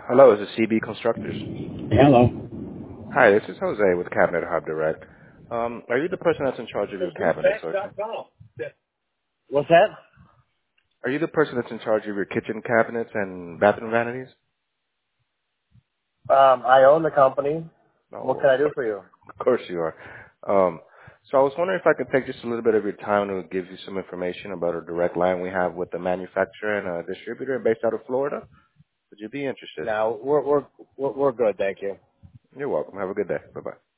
Hello, is it CB Constructors? Hello. Hi, this is Jose with Cabinet Hub Direct. Are you the person that's in charge of your cabinets, or What's that? are you the person that's in charge of your kitchen cabinets and bathroom vanities? I own the company. What No, can I do for you? of course you are. So I was wondering if I could take just a little bit of your time to give you some information about a direct line we have with the manufacturer and a distributor based out of Florida. Would you be interested? No, we're good, thank you. You're welcome. Have a good day. Bye-bye.